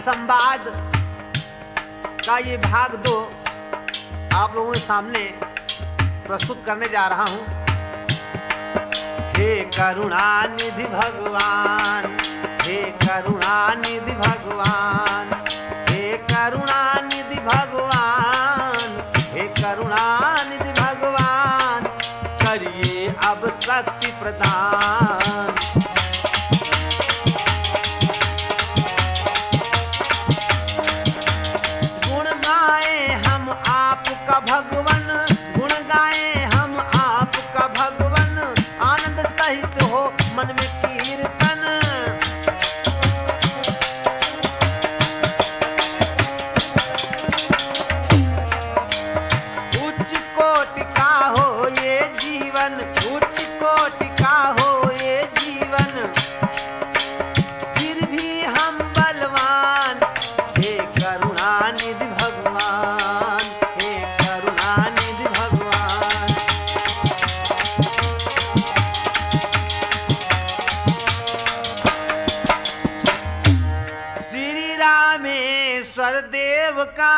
संवाद का ये भाग 2 आप लोगों के सामने प्रस्तुत करने जा रहा हूं। हे करुणानिधि भगवान, हे करुणानिधि भगवान, हे करुणानिधि भगवान, हे करुणानिधि भगवान, करिए अब शक्ति प्रदान। आपका भगवन गुण गाए हम आपका भगवन, आनंद सहित हो मन में कीर्तन। उच्च कोटि का हो ये जीवन, उच्च कोटि का हो ये जीवन, फिर भी हम बलवान। हे करुणानिधि भगवान, देव का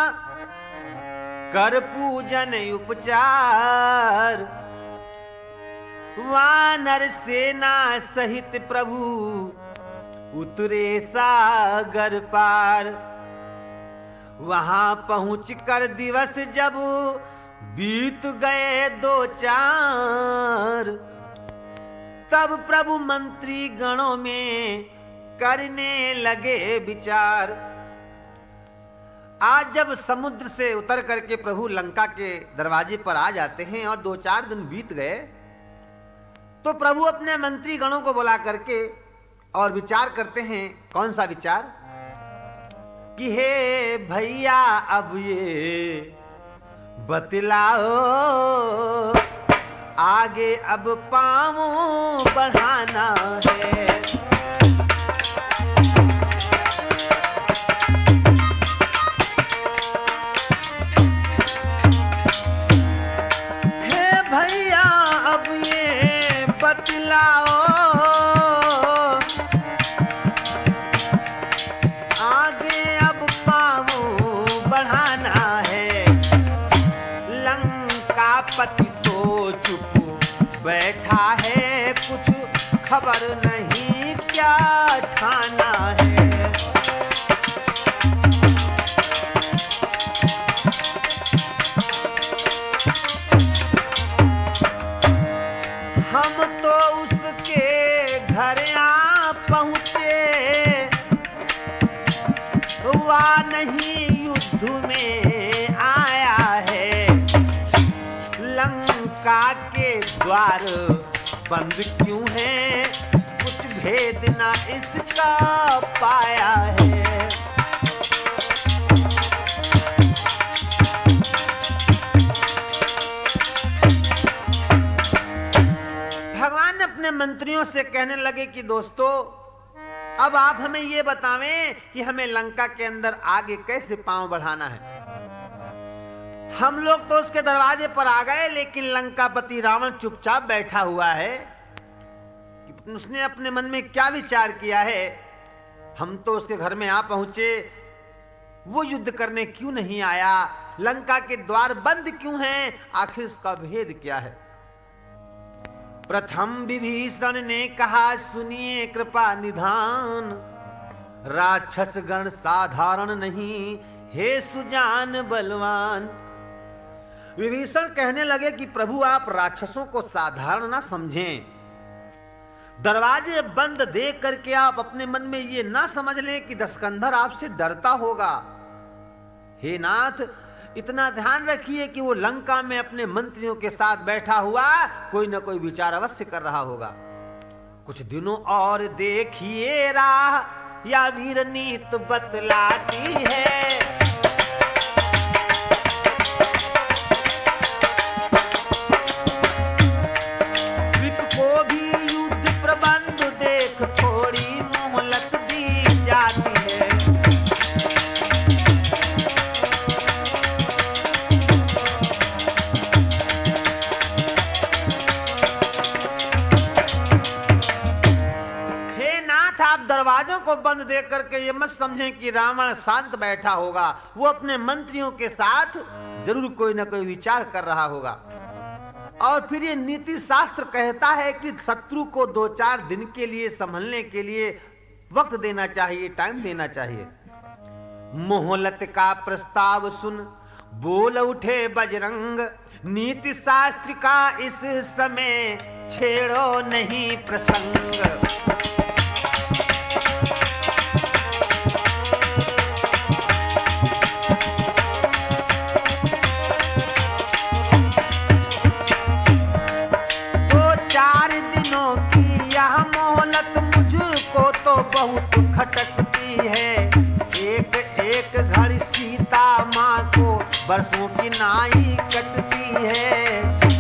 कर पूजन उपचार, वानर सेना सहित प्रभु उतरे सागर पार। वहां पहुंच कर दिवस जब बीत गए 2-4, तब प्रभु मंत्री गणों में करने लगे विचार। आज जब समुद्र से उतर करके प्रभु लंका के दरवाजे पर आ जाते हैं और 2-4 दिन बीत गए, तो प्रभु अपने मंत्री गणों को बुला करके और विचार करते हैं। कौन सा विचार? कि हे भैया अब ये बतलाओ, आगे अब पाँव बढ़ाना है। बतलाओ आगे अब पाँव बढ़ाना है। लंका पति तो चुप बैठा है, कुछ खबर नहीं क्या ठाना है। हम तो उसके घर आ पहुँचे, हुआ नहीं युद्ध में आया है। लंका के द्वार बंद क्यों हैं, कुछ भेद ना इसका पाया है। भगवान अपने मंत्रियों से कहने लगे कि दोस्तों, अब आप हमें ये बतावें कि हमें लंका के अंदर आगे कैसे पांव बढ़ाना है। हम लोग तो उसके दरवाजे पर आ गए, लेकिन लंकापति रावण चुपचाप बैठा हुआ है। उसने अपने मन में क्या विचार किया है? हम तो उसके घर में आ पहुंचे, वो युद्ध करने क्यों नहीं आया? लंका के द्वार बंद क्यों हैं? आखिर इसका भेद क्या है? प्रथम विभीषण ने कहा, सुनिए कृपा निधान, राक्षस गण साधारण नहीं, हे सुजान बलवान। विभीषण कहने लगे कि प्रभु आप राक्षसों को साधारण ना समझें। दरवाजे बंद देख करके आप अपने मन में ये ना समझ लें कि दशकंधर आपसे डरता होगा। हे नाथ, इतना ध्यान रखिए कि वो लंका में अपने मंत्रियों के साथ बैठा हुआ कोई न कोई विचार अवश्य कर रहा होगा। कुछ दिनों और देखिए राह, या वीर नीत बतलाती है। विप को भी युद्ध प्रबंध देख थोड़ी मोहलत दी जाती है। दरवाजों को बंद देख करके ये मत समझें कि रावण शांत बैठा होगा, वो अपने मंत्रियों के साथ जरूर कोई ना कोई विचार कर रहा होगा। और फिर ये नीति शास्त्र कहता है कि शत्रु को 2-4 दिन के लिए संभलने के लिए वक्त देना चाहिए, टाइम देना चाहिए। मोहलत का प्रस्ताव सुन बोल उठे बजरंग, नीति शास्त्र का इस समय छेड़ो नहीं प्रसंग। तो 4 दिनों की यह मोहलत मुझको तो बहुत खटकती है। एक एक घड़ी सीता माँ को बरसों की नाई कटती है।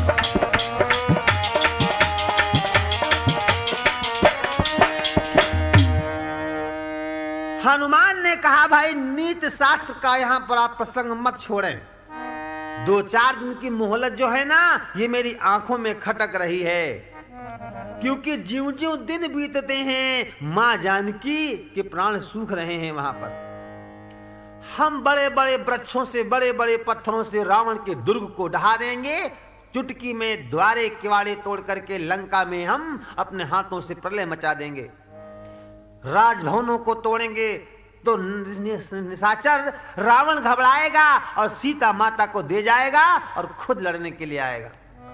हनुमान ने कहा भाई नीति शास्त्र का यहाँ पर आप प्रसंग मत छोड़ें। 2-4 दिन की मोहलत जो है ना, ये मेरी आंखों में खटक रही है, क्योंकि ज्यों-ज्यों दिन बीतते हैं मां जानकी के प्राण सूख रहे हैं। वहां पर हम बड़े बड़े वृक्षों से, बड़े बड़े पत्थरों से रावण के दुर्ग को ढहा देंगे। चुटकी में द्वारे किवाड़े तोड़ करके लंका में हम अपने हाथों से प्रलय मचा देंगे। राजभवनों को तोड़ेंगे तो निशाचर रावण घबराएगा और सीता माता को दे जाएगा और खुद लड़ने के लिए आएगा।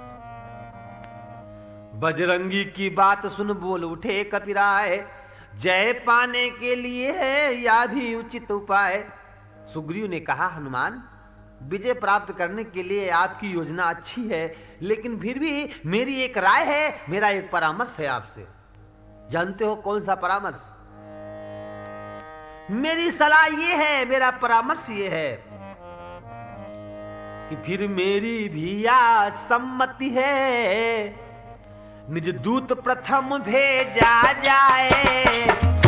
बजरंगी की बात सुन बोल उठे कपिराय, जय पाने के लिए है या भी उचित उपाय। सुग्रीव ने कहा हनुमान, विजय प्राप्त करने के लिए आपकी योजना अच्छी है, लेकिन फिर भी मेरी एक राय है, मेरा एक परामर्श है आपसे। जानते हो कौन सा परामर्श? मेरी सलाह ये है, मेरा परामर्श ये है कि फिर मेरी भी या सम्मति है, निज दूत प्रथम भेजा जाए।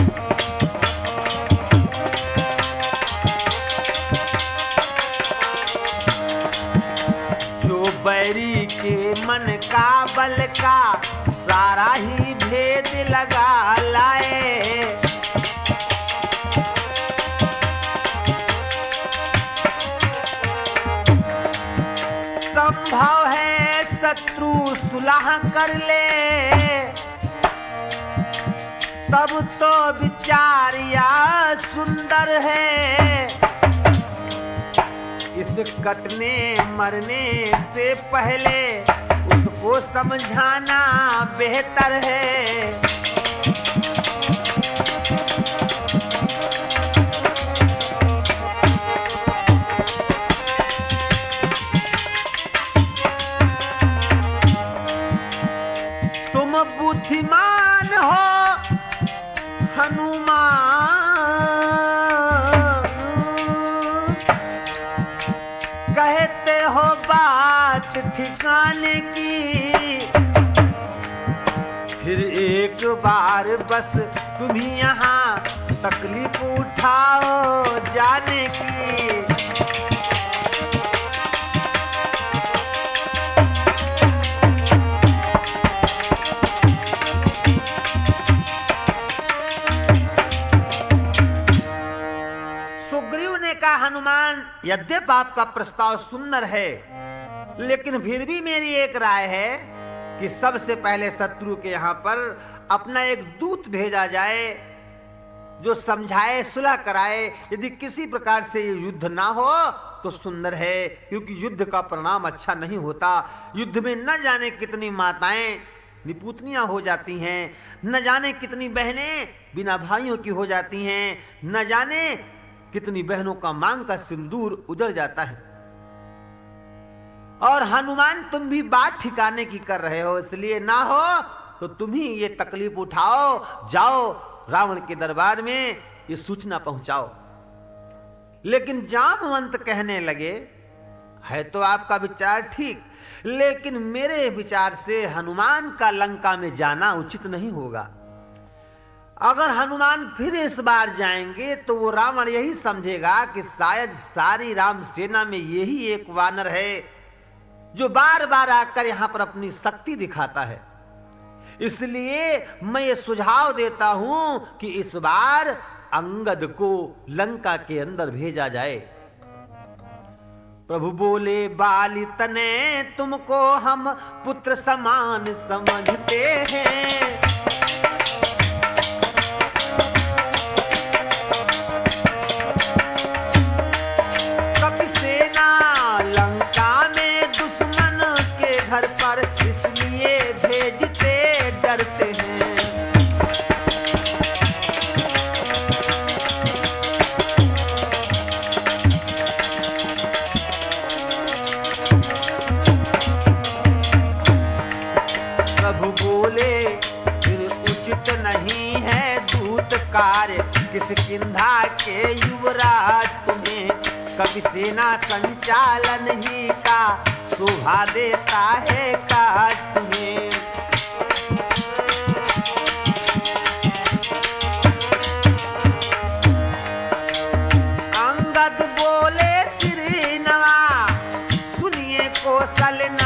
जो बैरी के मन का बल का सारा ही भेद लगा लाए। संभव है शत्रु सुलह कर ले, तब तो विचार या सुंदर है। इस कटने मरने से पहले उसको समझाना बेहतर है। तुम बुद्धिमान हो हनुमान, कहते हो बात ठिकाने की। फिर एक बार बस तुम ही यहाँ तकलीफ उठाओ जाने की। सुग्रीव ने कहा हनुमान, यद्यप आपका प्रस्ताव सुंदर है, लेकिन फिर भी मेरी एक राय है कि सबसे पहले शत्रु के यहां पर अपना एक दूत भेजा जाए, जो समझाए, सुलह कराए। यदि किसी प्रकार से ये युद्ध ना हो तो सुंदर है, क्योंकि युद्ध का परिणाम अच्छा नहीं होता। युद्ध में न जाने कितनी माताएं निपुतनियां हो जाती हैं, न जाने कितनी बहनें बिना भाइयों की हो जाती हैं, न जाने कितनी बहनों का मांग का सिंदूर उजड़ जाता है। और हनुमान तुम भी बात ठिकाने की कर रहे हो, इसलिए ना हो तो तुम ही ये तकलीफ उठाओ, जाओ रावण के दरबार में ये सूचना पहुंचाओ। लेकिन जामवंत कहने लगे, है तो आपका विचार ठीक, लेकिन मेरे विचार से हनुमान का लंका में जाना उचित नहीं होगा। अगर हनुमान फिर इस बार जाएंगे तो वो रावण यही समझेगा कि शायद सारी राम सेना में यही एक वानर है जो बार बार आकर यहां पर अपनी शक्ति दिखाता है। इसलिए मैं ये सुझाव देता हूं कि इस बार अंगद को लंका के अंदर भेजा जाए। प्रभु बोले, बाली तने तुमको हम पुत्र समान समझते हैं। कपि सेना लंका में दुश्मन के घर पर इसलिए भेजते डरते हैं। नहीं है दूत कार्य किष्किंधा के युवराज तुम्हें, कभी सेना संचालन ही का शोभा देता है काज तुम्हें। अंगद बोले, श्री नवा सुनिए कौशलनाथ,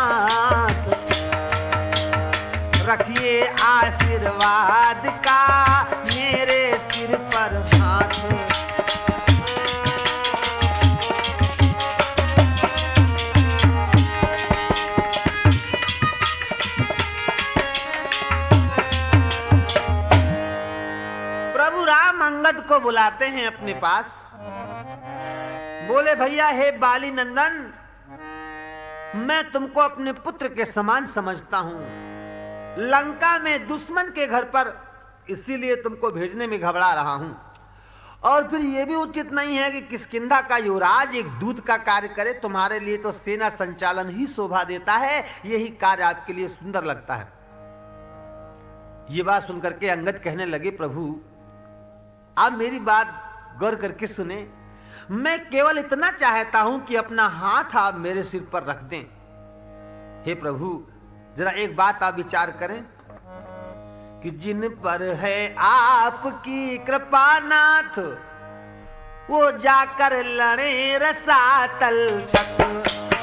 रखिए आशीर्वाद का मेरे सिर पर हाथ। प्रभु राम अंगद को बुलाते हैं अपने पास। बोले, भैया हे बाली नंदन, मैं तुमको अपने पुत्र के समान समझता हूं। लंका में दुश्मन के घर पर इसीलिए तुमको भेजने में घबरा रहा हूं। और फिर यह भी उचित नहीं है कि किष्किंधा का युवराज एक दूत का कार्य करे। तुम्हारे लिए तो सेना संचालन ही शोभा देता है, यही कार्य आपके लिए सुंदर लगता है। ये बात सुनकर के अंगद कहने लगे, प्रभु आप मेरी बात गौर करके सुने। मैं केवल इतना चाहता हूं कि अपना हाथ आप मेरे सिर पर रख दें। हे प्रभु, जरा एक बात आप विचार करें कि जिन पर है आपकी कृपा नाथ, वो जाकर लड़े रसातल तक।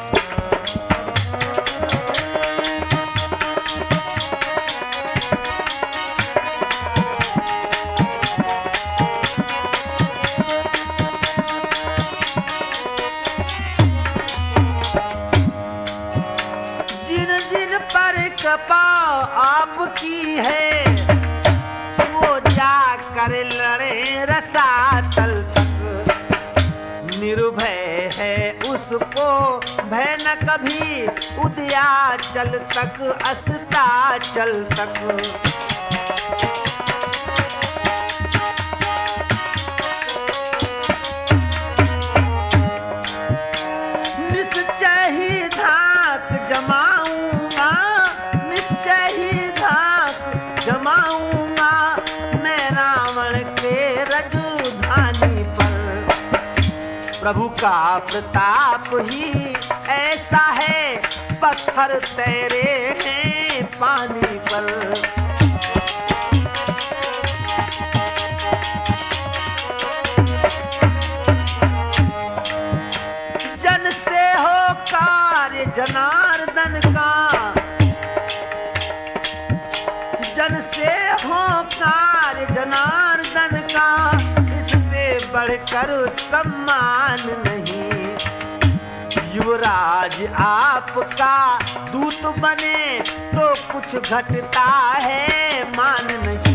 कृपा आपकी है, वो जाकर लड़े रसातल तक। निर्भय है उसको भय न कभी, उदयाचल तक अस्ताचल तक। निश्चय ही धाक जमाऊंगा, निश्चय ही धाक जमाऊंगा मैं रावण के रजधानी पर। प्रभु का प्रताप ही ऐसा है, पत्थर तैरे हैं पानी पर। जन से हो कार्य जनार्दन का, जन से हो कार्य जनार्दन का, इससे बढ़कर सम्मान नहीं। युवराज आपका दूत बने तो कुछ घटता है मान नहीं।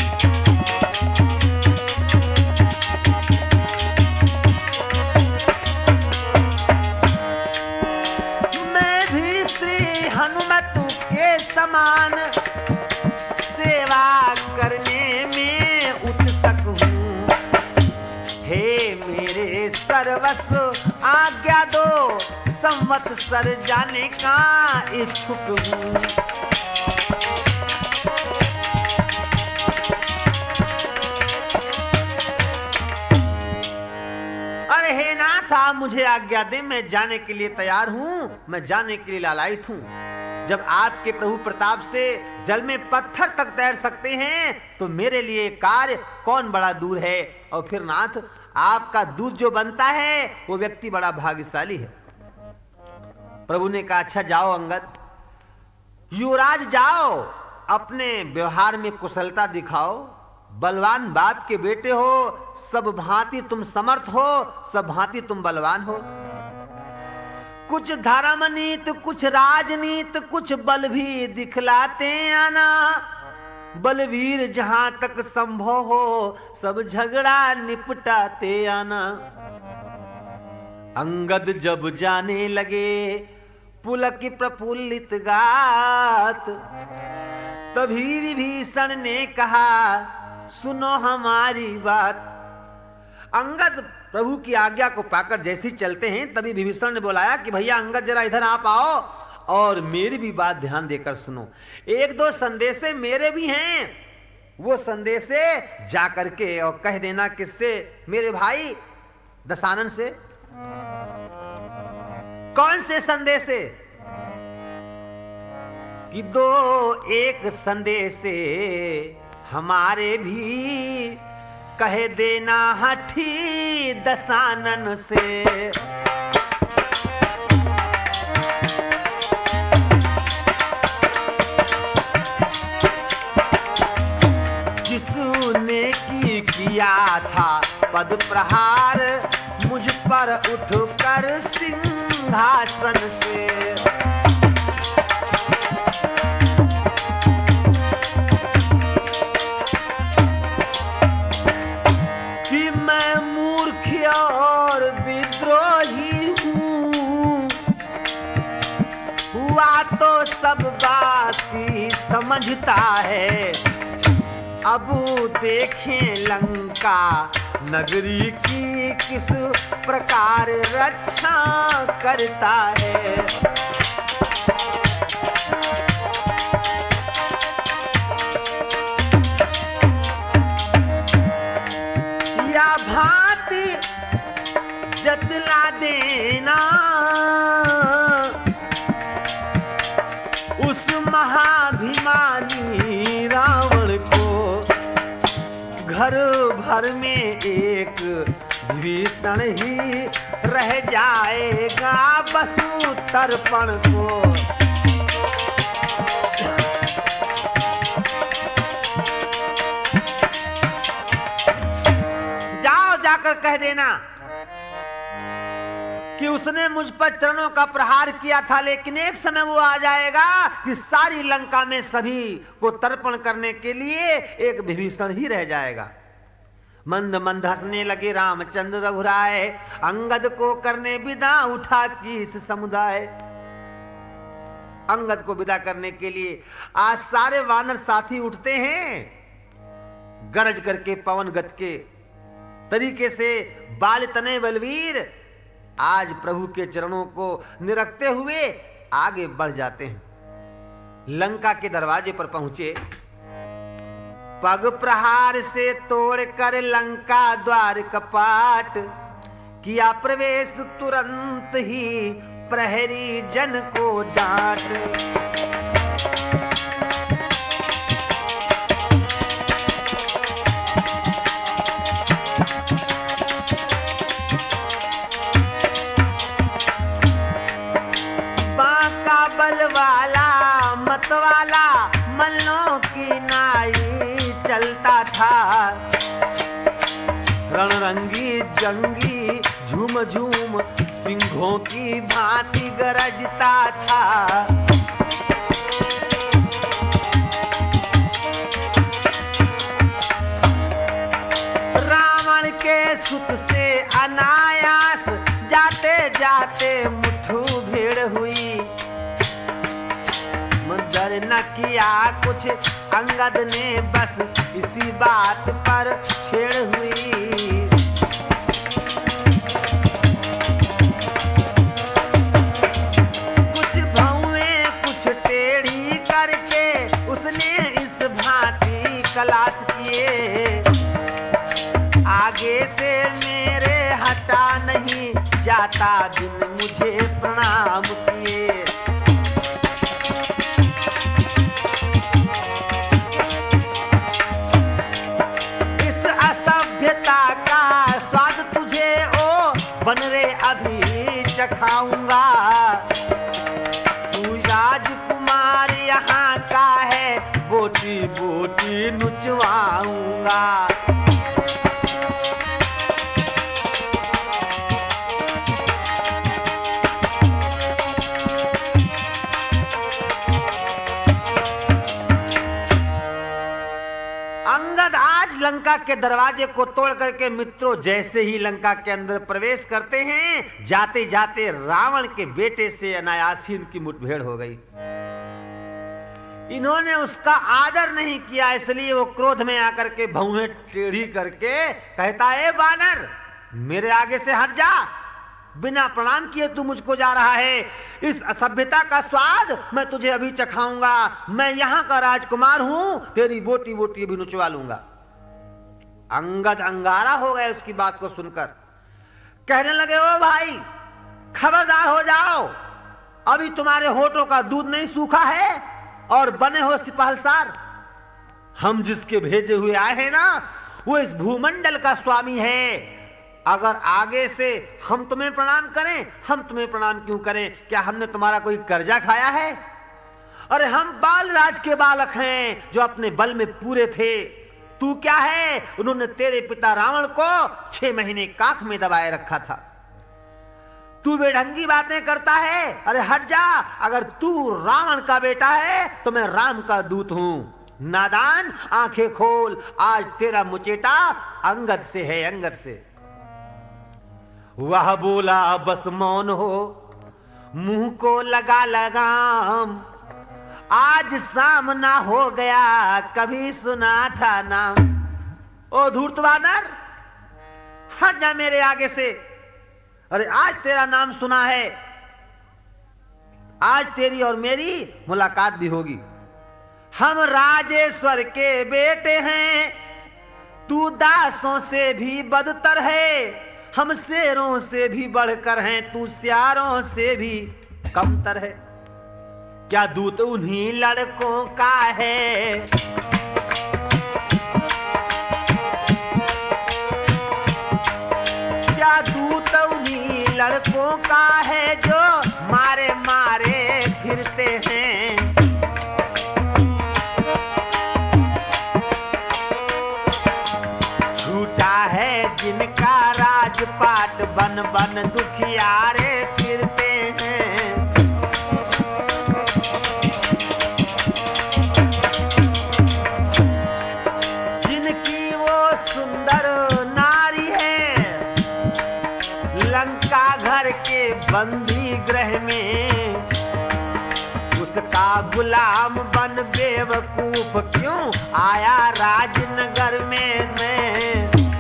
मैं भी श्री हनुमत के समान सेवा करने में उत्सुक हूँ। हे मेरे सर्वस्व आज्ञा दो, संवत्सर जाने का इच्छुक हूँ। अरे हे नाथ, आप मुझे आज्ञा दे, मैं जाने के लिए तैयार हूँ, मैं जाने के लिए लालायित हूँ। जब आपके प्रभु प्रताप से जल में पत्थर तक तैर सकते हैं तो मेरे लिए कार्य कौन बड़ा दूर है। और फिर नाथ, आपका दूध जो बनता है वो व्यक्ति बड़ा भाग्यशाली है। प्रभु ने कहा, अच्छा जाओ अंगद, युवराज जाओ, अपने व्यवहार में कुशलता दिखाओ, बलवान बाप के बेटे हो, सब भांति तुम समर्थ हो, सब भांति तुम बलवान हो। कुछ धर्मनीत, कुछ राजनीत, कुछ बल भी दिखलाते आना। बलवीर जहां तक संभव हो सब झगड़ा निपटाते आना। अंगद जब जाने लगे पुलक प्रफुल्लित गात, तभी विभीषण ने कहा सुनो हमारी बात। अंगद प्रभु की आज्ञा को पाकर जैसे चलते हैं, तभी विभीषण ने बुलाया कि भैया अंगद जरा इधर आप आओ और मेरी भी बात ध्यान देकर सुनो। एक दो संदेशे मेरे भी हैं, वो संदेशे जा करके और कह देना किससे? मेरे भाई दशानन से। कौन से संदेशे? कि दो एक संदेशे हमारे भी कह देना हठी दशानन से। जिसने किया था पद प्रहार मुझ पर उठकर सिंहासन से। कि मैं मूर्ख और विद्रोही हूँ, हुआ तो सब बात ही समझता है। अब देखें लंका नगरी की किस प्रकार रक्षा करता है। या भांति जतला देना उस महाभिमानी रावण को। घर भर में एक विभीषण ही रह जाएगा बसु तर्पण को। जाओ जाकर कह देना कि उसने मुझ पर चरणों का प्रहार किया था, लेकिन एक समय वो आ जाएगा कि सारी लंका में सभी को तर्पण करने के लिए एक विभीषण ही रह जाएगा। मंद मंद हंसने लगे रामचंद्र रघुराय, अंगद को करने विदा उठा कीस समुदाय। अंगद को विदा करने के लिए आज सारे वानर साथी उठते हैं, गरज करके पवन गत के तरीके से बाल तने बलवीर आज प्रभु के चरणों को निरखते हुए आगे बढ़ जाते हैं। लंका के दरवाजे पर पहुंचे, पग प्रहार से तोड़कर लंका द्वार कपाट किया प्रवेश, तुरंत ही प्रहरी जन को डांट। वाला मल्लों की नाई चलता था, रणरंगी जंगी झूम झूम सिंहों की भांति गरजता था। रावण के सुत से अनायास जाते जाते मुट्ठू भीड़ हुई। डर न किया कुछ अंगद ने बस इसी बात पर छेड़ हुई। कुछ भौएं कुछ टेढ़ी करके उसने इस भांति कलाश किए। आगे से मेरे हटा नहीं जाता दिन मुझे प्रणाम किए। बन रे अभी चखाऊंगा, तू राजकुमार यहाँ का है बोटी बोटी नुचवाऊंगा। के दरवाजे को तोड़ करके मित्रों जैसे ही लंका के अंदर प्रवेश करते हैं, जाते जाते रावण के बेटे से अनायास ही इनकी मुठभेड़ हो गई। इन्होंने उसका आदर नहीं किया, इसलिए वो क्रोध में आकर के भौहें टेढ़ी करके कहता है, बानर मेरे आगे से हट जा, बिना प्रणाम किए तू मुझको जा रहा है। इस असभ्यता का स्वाद मैं तुझे अभी चखाऊंगा। मैं यहां का राजकुमार हूं, तेरी बोटी बोटी भी नुचवा लूंगा। अंगद अंगारा हो गए उसकी बात को सुनकर, कहने लगे, ओ भाई खबरदार हो जाओ, अभी तुम्हारे होठों का दूध नहीं सूखा है और बने हो सिपहलसार। हम जिसके भेजे हुए आए हैं ना, वो इस भूमंडल का स्वामी है। अगर आगे से हम तुम्हें प्रणाम करें, हम तुम्हें प्रणाम क्यों करें? क्या हमने तुम्हारा कोई कर्जा खाया है? अरे हम बालराज के बालक हैं जो अपने बल में पूरे थे। तू क्या है? उन्होंने तेरे पिता रावण को 6 महीने काख में दबाए रखा था। तू बेढंगी बातें करता है, अरे हट जा। अगर तू रावण का बेटा है तो मैं राम का दूत हूं। नादान आंखें खोल, आज तेरा मुचेटा अंगद से है, अंगद से। वह बोला बस मौन हो, मुंह को लगा लगाम, आज सामना हो गया कभी सुना था नाम। ओ धूर्त वानर हट जा मेरे आगे से, अरे आज तेरा नाम सुना है, आज तेरी और मेरी मुलाकात भी होगी। हम राजेश्वर के बेटे हैं, तू दासों से भी बदतर है। हम शेरों से भी बढ़कर हैं, तू सियारों से भी कमतर है। क्या दूत उन्हीं लड़कों का है? क्या दूत उन्हीं लड़कों का है जो मारे मारे फिरते हैं? झूठा है जिनका राजपाट, बन बन दुखियारे फिरते हैं। जिनकी वो सुंदर नारी है, लंका घर के बंदी गृह में, उसका गुलाम बन बेवकूफ क्यों आया राजनगर में मैं?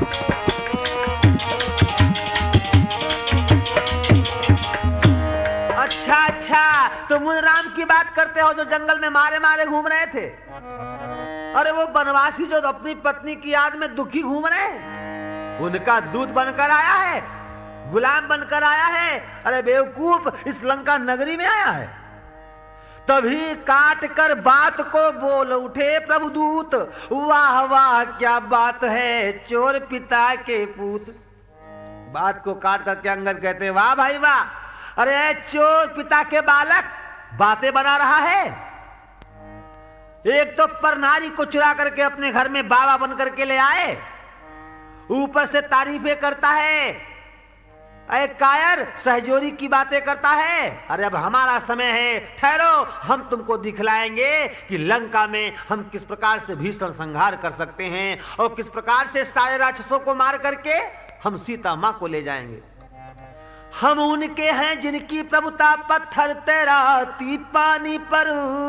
अच्छा, तुम उन राम की बात करते हो जो जंगल में मारे मारे घूम रहे थे? अरे वो बनवासी जो अपनी पत्नी की याद में दुखी घूम रहे हैं, उनका दूत बनकर आया है, गुलाम बनकर आया है। अरे बेवकूफ, इस लंका नगरी में आया है। तभी काट कर बात को बोल उठे प्रभुदूत, वाह वाह क्या बात है चोर पिता के पूत। बात को काट करके अंगद कहते हैं, वाह भाई वाह, अरे चोर पिता के बालक बातें बना रहा है। एक तो पर नारी को चुरा करके अपने घर में बाबा बन करके ले आए, ऊपर से तारीफें करता है। अरे कायर सहजोरी की बातें करता है। अरे अब हमारा समय है, ठहरो, हम तुमको दिखलाएंगे कि लंका में हम किस प्रकार से भीषण संहार कर सकते हैं और किस प्रकार से सारे राक्षसों को मार करके हम सीता मां को ले जाएंगे। हम उनके हैं जिनकी प्रभुता पत्थर तैराती पानी पर,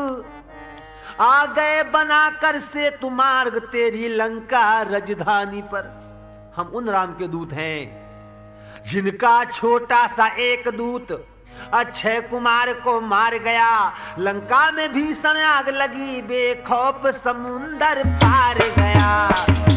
आ गए बनाकर से तु मार्ग तेरी लंका राजधानी पर। हम उन राम के दूत हैं जिनका छोटा सा एक दूत अक्षय कुमार को मार गया। लंका में भीषण आग लगी, बेखौफ समुंदर पार गया।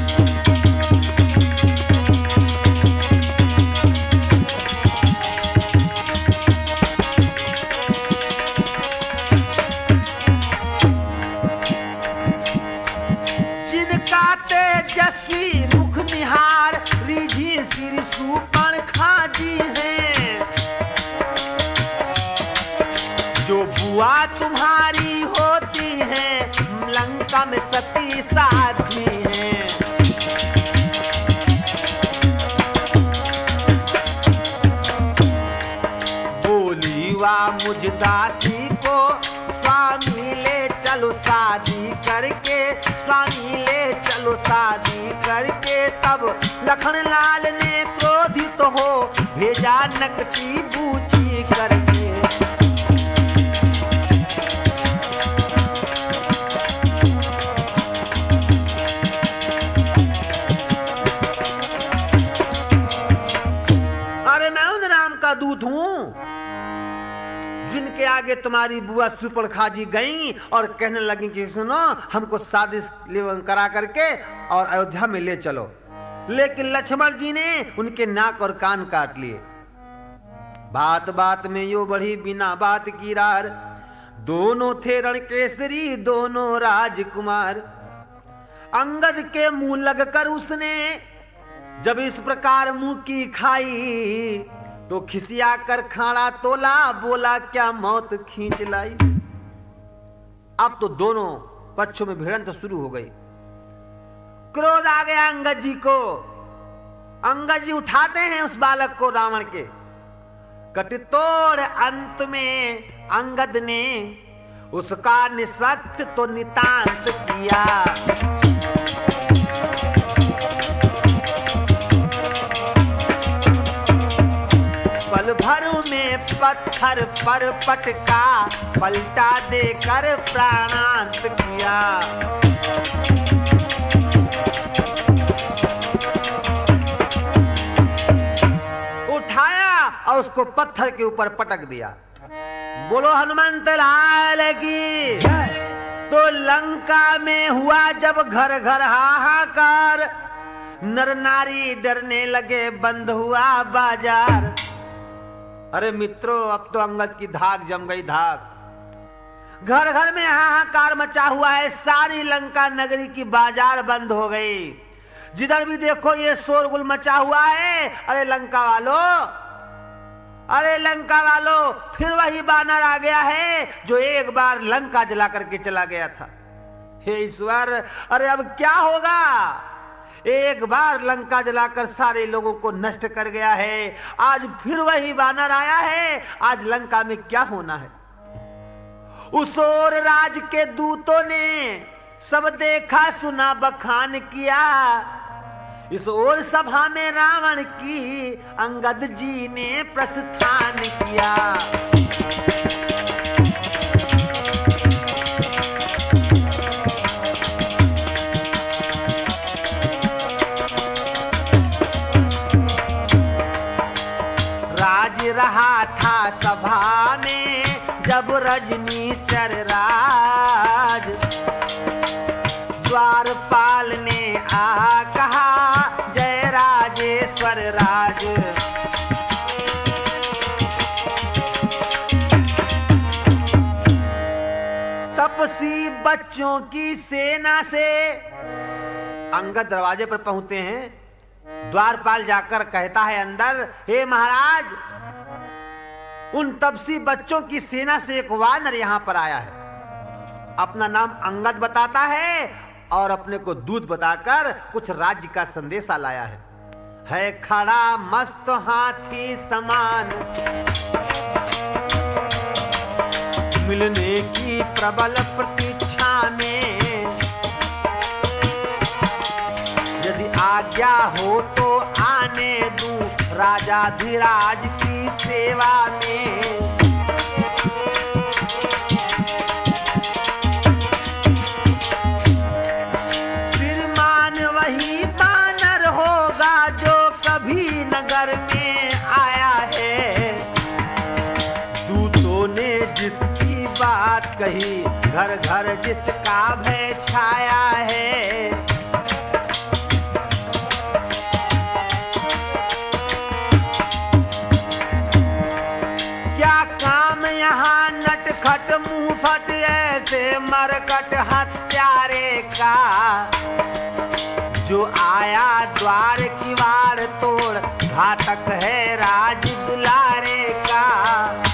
जिनका तेजस्वी मुख निहार, रिझी सिर सुपन खाजी है। जो बुआ तुम्हारी होती है, लंका में सती साथी है। बोली वाह मुझ दासी को, स्वामी ले चलो शादी करके, स्वामी ले चलो शादी करके। लखन लाल ने क्रोधित हो भेजा नकटी बूची करके। अरे मैं उन राम का दूत हूं जिनके आगे तुम्हारी बुआ सुपर्णखा जी गईं और कहने लगी कि सुनो, हमको साजिश करा करके और अयोध्या में ले चलो। लेकिन लक्ष्मण जी ने उनके नाक और कान काट लिए। बात बात में यो बढ़ी बिना बात की रार, दोनों थे रणकेसरी दोनों राजकुमार। अंगद के मुंह लगकर उसने जब इस प्रकार मुंह की खाई, तो खिसिया कर खाड़ा तोला, बोला क्या मौत खींच लाई। अब तो दोनों पक्षों में भिड़ंत शुरू हो गई। क्रोध आ गया अंगद जी को। अंगद जी उठाते हैं उस बालक को रावण के। कटितोड़ अंत में अंगद ने उसका निसक्त तो नितांत किया। पल भर में पत्थर पर पटका, पलटा देकर प्राणांत किया। उठाया और उसको पत्थर के ऊपर पटक दिया। बोलो हनुमंत लाल की। तो लंका में हुआ जब घर घर हाहाकार, नर नारी डरने लगे बंद हुआ बाजार। अरे मित्रों, अब तो अंगद की धाक जम गई धाक। घर घर में हाहाकार मचा हुआ है। सारी लंका नगरी की बाजार बंद हो गई। जिधर भी देखो ये शोरगुल मचा हुआ है। अरे लंका वालों, अरे लंका वालों, फिर वही बानर आ गया है जो एक बार लंका जला करके चला गया था। हे ईश्वर, अरे अब क्या होगा? एक बार लंका जलाकर सारे लोगों को नष्ट कर गया है। आज फिर वही बानर आया है। आज लंका में क्या होना है? उस ओर राज के दूतों ने सब देखा सुना बखान किया। इस ओर सभा में रावण की अंगद जी ने प्रस्थान किया। राज रहा था सभा में जब रजनी चर राज, द्वारपाल ने आ कहा जय राजेश्वर राज। तपसी बच्चों की सेना से अंगद दरवाजे पर पहुंचते हैं। द्वारपाल जाकर कहता है अंदर, हे महाराज, उन तपसी बच्चों की सेना से एक वानर यहां पर आया है। अपना नाम अंगद बताता है और अपने को दूत बताकर कुछ राज्य का संदेशा लाया है खड़ा मस्त हाथी समान, मिलने की प्रबल प्रतीक्षा में। यदि आज्ञा हो तो आने दूं राजाधिराज की सेवा में। श्रीमान वही बानर होगा जो कभी नगर में आया है। दूतों ने जिसकी बात कही, घर घर जिसका भय छाया है। यहाँ नटखट मुंह फट ऐसे मरकट हत्यारे का, जो आया द्वार की वाड़ तोड़, घातक है राज दुलारे का।